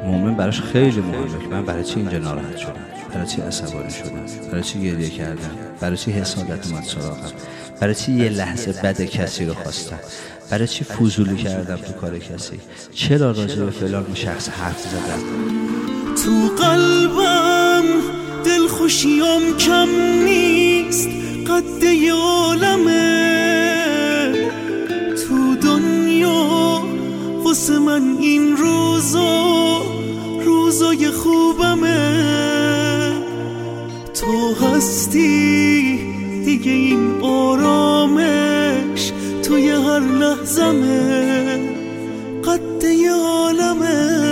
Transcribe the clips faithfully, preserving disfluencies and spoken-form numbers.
مومن براش خیلی مهمه که من برای چی اینجا ناراحت شدم، برای چی عصبانی شدم، برای چی گریه کردم، برای چی حسادت اومد سراغم، برای چی یه لحظه بد کسی رو خواستم، برای چی فضولی کردم تو کار کسی، چرا راجع به فلان شخص حرف زدم. تو قلبم دل خوشیام کم نیست، قد یه عالمه تو دنیا، واسه من این روزا روزای خوبمه. تو هستی دیگه، این آرامش توی هر لحظمه، قد یه عالمه.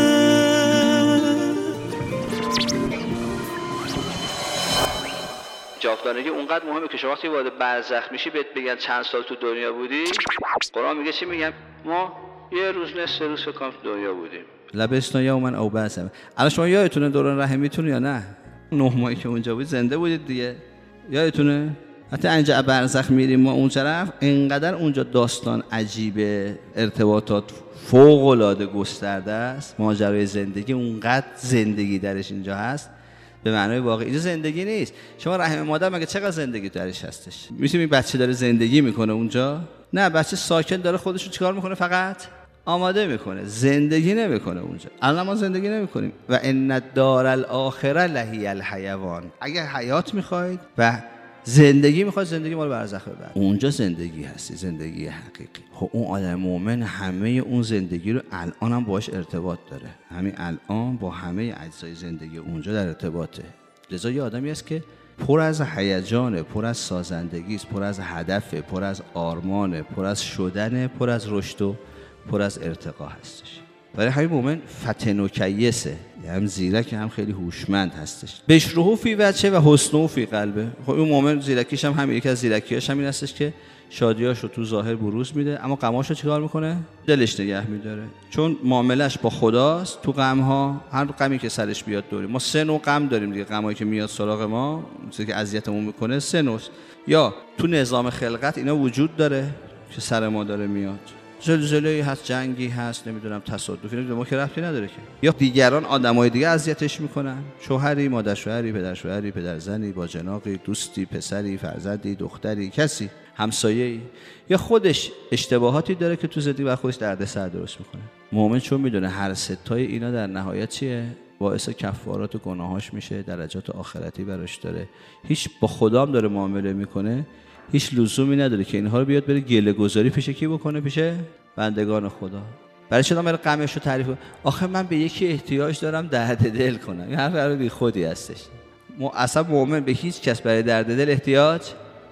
جاودانگی اونقدر مهمه که شما وقتی وارد برزخ میشی بهت بگن چند سال تو دنیا بودی، قرآن میگه چی میگن؟ ما یه روز نصف روز فکر کنم تو دنیا بودیم. لبسنا یوما او بعضا. الان شما یادتونه دوران رحمیتون یا نه؟ نه ماهی که اونجا بود زنده بودید دیگه، یادتونه؟ حتی اینجا برزخ میریم ما اون طرف، اینقدر اونجا داستان عجیبه، ارتباطات فوق العاده گسترده است، ماجرای زندگی اونقدر زندگی درش اینجا هست به معنای واقعی. اینجا زندگی نیست. شما رحم مادر مگه چقدر زندگی درش هستش؟ میتونی بچه داره زندگی میکنه اونجا؟ نه، بچه ساکن داره خودشو چیکار میکنه؟ فقط آماده میکنه، زندگی نمیکنه اونجا. الان ما زندگی نمیکنیم. و ان الدار الاخره لهی الحیوان. اگر حیات میخواید و زندگی میخواد، زندگی مال برزخ ببر، اونجا زندگی هستی، زندگی حقیقی. خب اون آدم مومن همه اون زندگی رو الان هم باهاش ارتباط داره، همین الان با همه اجزای زندگی اونجا در ارتباطه. لذا یه آدمی است که پر از هیجانه، پر از سازندگی است، پر از هدفه، پر از آرمانه، پر از شدنه، پر از رشد و پر از ارتقا هستش. برای همین مومن فتن و کیسه، هم زیرک هم خیلی هوشمند هستش. بشروه فی وجهه و حسنه فی قلبه. خب اون مومن زیرکیش هم همین، یکی از زیرکیاش همین هستش که شادیاشو تو ظاهر بروز میده، اما غماشو چیکار میکنه؟ دلش نگه میداره، چون معاملش با خداست. تو غمها، هر غمی که سرش بیاد دوریم، ما سه نوع غم داریم دیگه. غمایی که میاد سراغ ما، چیزی که اذیتمون میکنه، سه نوع. یا تو نظام خلقت اینا وجود داره که سر ما داره میاد، زلزله‌ای هست، جنگی هست، نمیدونم تصادفی، نمیدونم، ما که ربطی نداره که. یا دیگران، آدمای دیگه اذیتش میکنن، شوهری، مادر شوهری، پدر شوهری، پدر زنی، با جناقی، دوستی، پسری، فرزندی، دختری، کسی، همسایه‌ای. یا خودش اشتباهاتی داره که تو زندگی بر خودش دردسر درست میکنه. مؤمن چون میدونه هر ستای اینا در نهایت چیه؟ باعث کفارات و گناهاش میشه، درجات آخرتی براش داره. هیچ با خدا هم داره معامله میکنه، هیچ لزومی نداره که اینها رو بیاد بره گله گذاری پیش کی بکنه؟ پیش بندگان خدا. برای چه بره غمش رو تعریف کنه؟ آخه من به یکی احتیاج دارم درد دل کنم. این حرف برای بی خودی هستش. اصلا مؤمن به هیچ کس برای درد دل احتیاج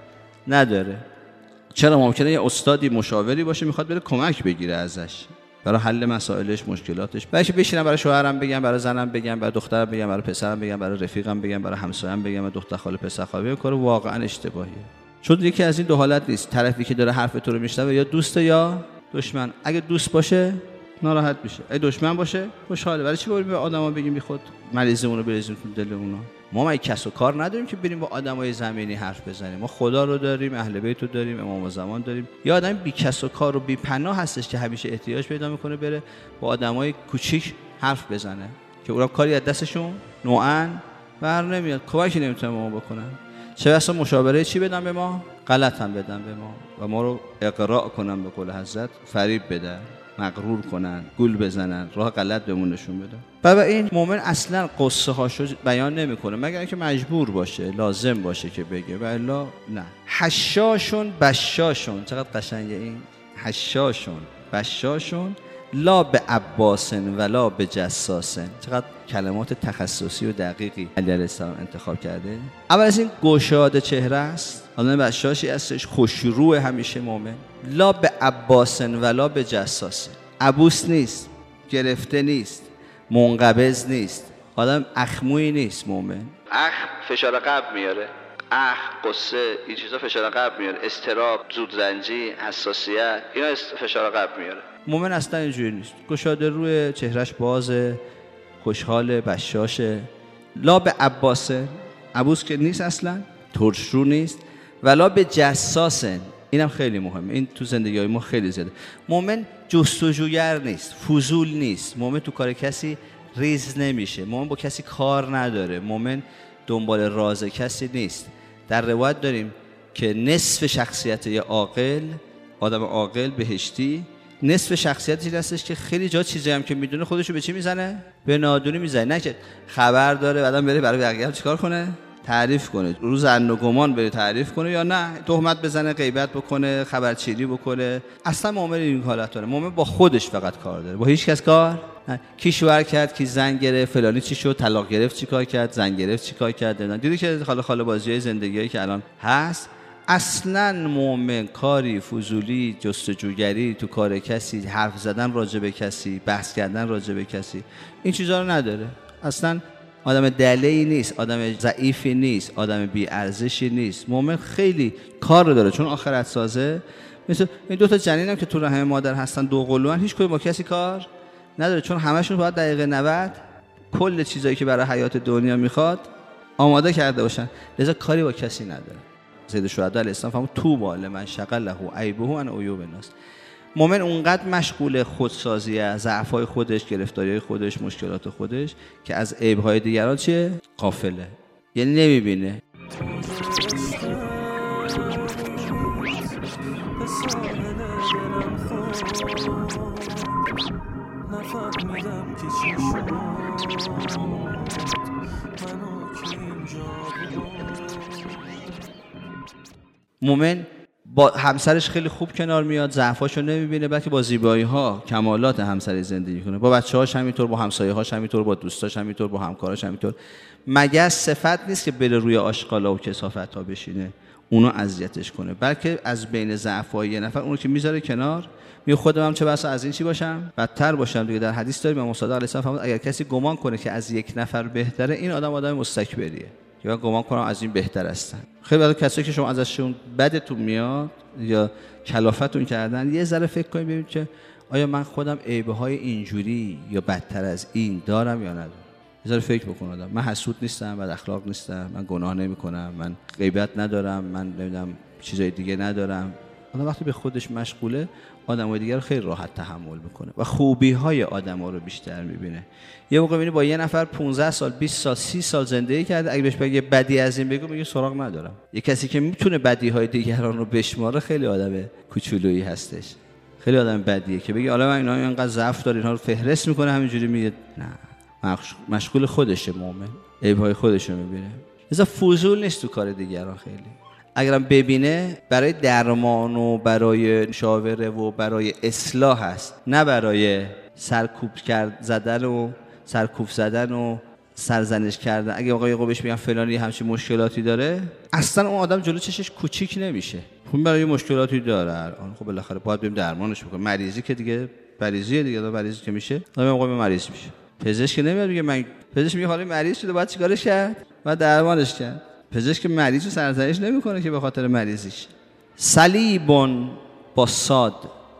نداره. چرا ممکنه یه استادی، مشاوری باشه میخواد بره کمک بگیره ازش برای حل مسائلش، مشکلاتش. بعدش بشینم برای شوهرم بگم، برای زنم بگم، برای دخترم بگم، برای پسرم بگم، برای رفیقم بگم، برای همسایه‌ام بگم، برای دختر خاله پسر خاله. کار واقعا اشتباهیه. چون یکی از این دو حالت نیست. طرفی که داره حرف تو رو میشنوه یا دوسته یا دشمن. اگه دوست باشه ناراحت میشه، اگه دشمن باشه خوشحاله. برای چی بریم به آدما بگیم بی خود مریضمون رو بریزیم تو دل اونا؟ ما ما کس و کار نداریم که بریم با آدمای زمینی حرف بزنیم. ما خدا رو داریم، اهل بیت رو داریم، امام زمان داریم. یا آدم بی کس و کار و بی پناه هستش که همیشه احتیاج پیدا میکنه بره با آدمای کوچیک حرف بزنه که اونم کاری از دستشون نوعاً بر نمیاد، کمکی نمیتونه ما بکنن. چه بسا مشاوره چی بدن به ما؟ غلط هم بدن به ما و ما رو اقراء کنن، به قول حضرت فریب بدن، مغرور کنن، گول بزنن، راه غلط بهمون نشون بدن. و این مومن اصلا قصه هاشو بیان نمیکنه مگر اینکه مجبور باشه، لازم باشه که بگه، و الا نه. حشاشون بشاشون، چقدر قشنگه این. حشاشون بشاشون، لا به عباسن ولا به جساسن. چقدر کلمات تخصصی و دقیقی علی علیه السلام انتخاب کرده. اول از این گشاده چهره است، آدم بشاشی هستش، خوشرو همیشه مومن. لا به عباسن ولا به جساسن، عبوس نیست، گرفته نیست، منقبض نیست، آدم اخموی نیست مومن. اخ فشار قلب میاره، اخ قصه، این چیزا فشار قلب میاره، اضطراب، زودرنجی، حساسیت، اینا فشار قلب میاره. مومن اصلا اینجوری نیست. گشاده روی، چهرش بازه، خوشحال، بشاشه. لا به عباسه، عبوس که نیست اصلا، ترشرو نیست. ولا به جساسن، اینم خیلی مهمه، این تو زندگی های ما خیلی زیاده. مومن جستجوگر نیست، فضول نیست. مومن تو کار کسی ریز نمیشه، مؤمن با کسی کار نداره، مؤمن دنبال راز کسی نیست. در روایت داریم که نصف شخصیت یه عاقل، آدم عاقل بهشتی، نصف شخصیتش این هستش که خیلی جا چیزی هم که میدونه خودشو به چی میزنه؟ به نادونی میزنه. نه که خبر داره بعدم بره برای بقیه هم چیکار کنه؟ تعریف کنه، رو ظن و گمان بره تعریف کنه، یا نه تهمت بزنه، غیبت بکنه، خبرچینی بکنه. اصلا مؤمن این حالت داره. مؤمن با خودش فقط کار داره، با هیچ کس کار نه. کی شوهر کرد، کی زن گرفت، فلانی چی شد، طلاق گرفت چیکار کرد، زن گرفت چیکار کرد. نه دیدی که خاله خاله بازیای زندگیایی که الان هست. اصلا مؤمن کاری فضولی، جستجوگری تو کار کسی، حرف زدن راجع به کسی، بحث کردن راجع به کسی، این چیزا رو نداره. اصلا آدم دله‌ای نیست، آدم ضعیفی نیست، آدم بی ارزشی نیست. مؤمن خیلی کار رو داره چون آخرت سازه. مثل این دو تا جنینم که تو رحم مادر هستن، دو قلوان، هیچ کدوم با کسی کار نداره چون همشون باید دقیقه نود کل چیزایی که برای حیات دنیا میخواد آماده کرده باشن، لذا کاری با کسی نداره. سید الشهدا علیه السلام فرمود طوبی لمن شغل له عیبه عن عیوب الناس. مؤمن اونقدر مشغول خودسازیه، ضعف‌های خودش، گرفتاری‌های خودش، مشکلات خودش که از عیب‌های دیگران چیه؟ غافله. یعنی نمی‌بینه. مؤمن با همسرش خیلی خوب کنار میاد، ضعفاشو نمیبینه، بلکه با زیبایی‌ها، کمالات همسرش زندگی کنه. با بچه‌هاش همینطور، با همسایه‌هاش همینطور، با دوستاش همینطور، با همکاراش همینطور. مگه صفت نیست که بره روی آشغالا و کثافت‌ها بشینه، اونو اذیتش کنه، بلکه از بین ضعف‌های یه نفر اونو که میذاره کنار، می خودم هم چه بسا از این چی باشم، بدتر باشم دیگه. در حدیث داریم امام صادق علیه السلام فرمود اگر کسی گمان کنه که از یک نفر بهتره، این آدم آدم مستکبریه. یا گمان کنم از این بهتر هستن. خیلی وقتا کسایی که شما ازشون بدتون میاد یا کلافتون کردن، یه ذره فکر کنید ببینید که آیا من خودم عیب‌های اینجوری یا بدتر از این دارم یا ندارم. یه ذره فکر بکن آدم. من حسود نیستم، بد اخلاق نیستم، من گناه نمی‌کنم، من غیبت ندارم، من نمیدونم چیزای دیگه ندارم. آدم وقتی به خودش مشغوله، آدمای دیگه رو خیلی راحت تحمل میکنه و خوبی‌های آدم‌ها رو بیشتر میبینه. یه موقع میبینی با یه نفر پانزده سال، بیست سال، سی سال زندگی کرده، اگه بهش بگه بدی از این بگو، میگه سراغ ندارم. یه کسی که میتونه بدی‌های دیگران رو بشماره خیلی آدم کوچولویی هستش. خیلی آدم بدیه که بگه حالا من اینا اینقدر ضعف داره، اینا رو فهرست میکنه همینجوری میگه نه. مشغول خودشه مؤمن، عیب‌های خودش رو میبینه. لذا فضول نیست تو کار دیگران. خیلی اگرم ببینه برای درمان و برای مشاوره و برای اصلاح هست، نه برای سرکوب کرد زدن و سرکوب زدن و سرزنش کردن. اگه آقای آقا بهش میگن فلانی همچین مشکلاتی داره، اصلا اون آدم جلو چشش کوچیک نمیشه. اون برای مشکلاتی داره الان، خب بالاخره باید بریم درمانش بکنیم. مریضی که دیگه مریضیه دیگه، مریضی که میشه آدم موقع مریض میشه. پزشک نمیاد میگه من، پزشک میگه حالا مریض شده باید چیکارش کرد؟ باید درمانش کرد. پزشک مریض رو سرزنش نمیکنه که به خاطر مریضیش. صلیبون با صاد،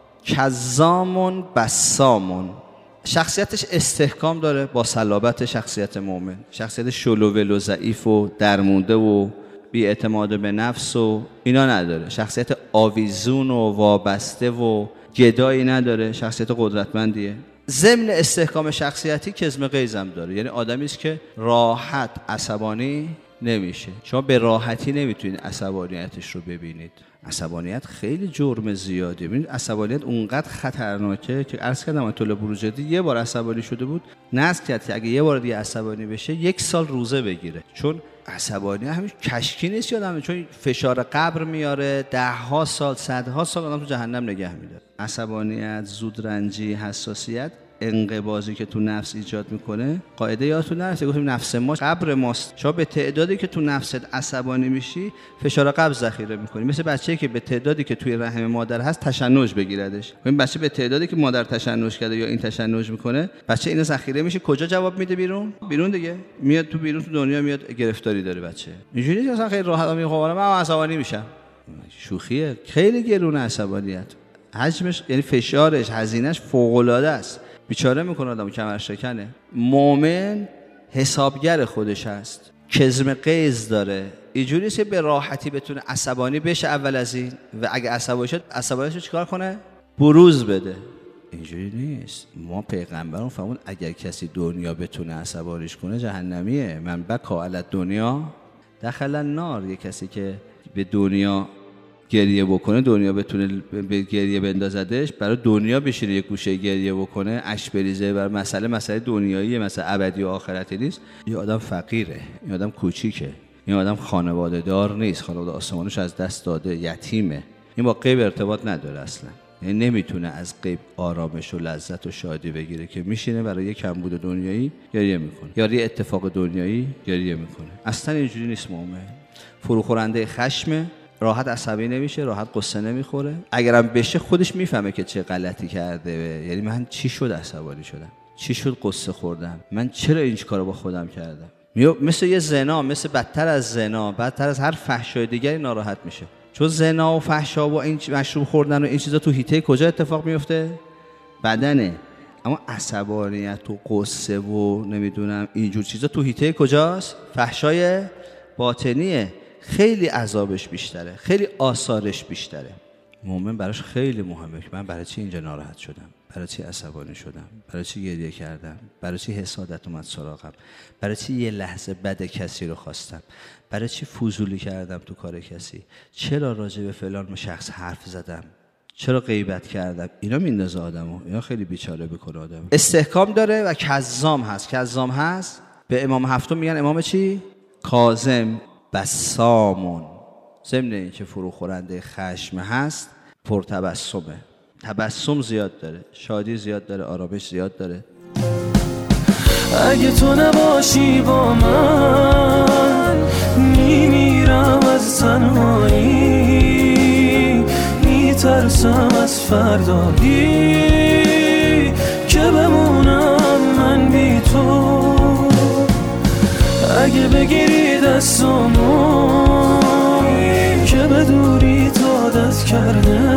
کذامون بسامون. شخصیتش استحکام داره با صلابت شخصیت مؤمن. شخصیت شلوول و ضعیف و درمونده و بی اعتماد به نفس و اینا نداره. شخصیت آویزون و وابسته و گدایی نداره. شخصیت قدرتمندیه. ضمن استحکام شخصیتی کظم غیظ هم داره. یعنی آدمی است که راحت عصبانی نمیشه. شما به راحتی نمیتونید عصبانیتش رو ببینید. عصبانیت خیلی جرم زیاده. ببینید عصبانیت اونقدر خطرناکه که عرض کردم آیت الله بروجردی یه بار عصبانی شده بود، نذر کرد که اگه یه بار دیگه عصبانی بشه یک سال روزه بگیره. چون عصبانی همین کشکی نیست آدم، چون فشار قبر میاره، ده ها سال، صدها سال آدم تو جهنم نگه میداره. عصبانیت، زودرنجی، حساسیت، انقباضی که تو نفس ایجاد میکنه. قاعده یادتون نرسه گفتیم نفس ما قبر ماست. شما به تعدادی که تو نفست عصبانی میشی فشار قبر ذخیره میکنی. مثل بچه‌ای که به تعدادی که توی رحم مادر هست تشنج بگیردش. این بچه به تعدادی که مادر تشنج کرده یا این تشنج میکنه، بچه اینو ذخیره میشه، کجا جواب میده؟ بیرون. بیرون دیگه میاد تو بیرون، تو دنیا میاد گرفتاری داره بچه. اینجوری نیست اصلا خیلی راحت میگه خب من عصبانی میشم. شوخیه. خیلی گرونه عصبانیت. حجمش یعنی فشارش، هزینه‌اش فوق العاده است. بیچاره میکنه آدمو، کمر شکنه. مؤمن حسابگر خودش هست، کظم غیظ داره. اینجوری نیست که به راحتی بتونه عصبانی بشه اول از این، و اگه عصبانی شد عصبانیشو چیکار کنه؟ بروز بده. اینجوری نیست. ما پیغمبرمون فرمود اگر کسی دنیا بتونه عصبانیش کنه جهنمیه. من بکا علی دنیا دخل النار. یه کسی که به دنیا گریه بکنه، دنیا بتونه به گریه بندازدش، برای دنیا بشینه یک گوشه گریه بکنه، اشک بریزه، برای مسئله مسئله دنیاییه، مسئله ابدی و آخرتی نیست، این آدم فقیره، این آدم کوچیکه، این آدم خانواده دار نیست، خانواده آسمانش از دست داده، یتیمه. این با غیب ارتباط نداره اصلا. یعنی نمیتونه از غیب آرامش و لذت و شادی بگیره که میشینه برای یک کمبود دنیایی گریه میکنه یا یه اتفاق دنیایی گریه میکنه. اصلا اینجوری نیست مؤمن. فروخورنده خشمه، راحت عصبی نمیشه، راحت قصه نمیخوره. اگرم بشه خودش میفهمه که چه غلطی کرده. یعنی من چی شد عصبانی شدم، چی شد قصه خوردم، من چرا این کارو با خودم کردم. مثل یه زنا، مثل بدتر از زنا، بدتر از هر فحشای دیگری ناراحت میشه. چون زنا و فحشا و این مشروب خوردن و این چیزا تو حیطه کجا اتفاق میفته؟ بدنه. اما عصبانیت و قصه و نمیدونم اینجور چیزا تو حیطه کجاست؟ فحشای باطنیه. خیلی عذابش بیشتره، خیلی آثارش بیشتره. مومن براش خیلی مهمه که من برای چی اینجا ناراحت شدم، برای چی عصبانی شدم، برای چی گریه کردم، برای چی حسادت اومد سراغم، برای چی یه لحظه بد کسی رو خواستم، برای چی فضولی کردم تو کار کسی، چرا راجع به فلان شخص حرف زدم، چرا غیبت کردم. اینا میندازه آدمو، اینا خیلی بیچاره بکنه آدمو. استحکام داره و کظام هست. کظام هست به امام هفتم میگن امام چی؟ کاظم. بسامون، ضمن این که فروخورنده خشم هست، پرتبسمه. تبسم زیاد داره، شادی زیاد داره، آرامش زیاد داره. اگه تو نباشی با من میمیرم از تنهایی، میترسم از فردایی که بمونم من بی تو. اگه بگیری دستامو که به دوری عادت کرده،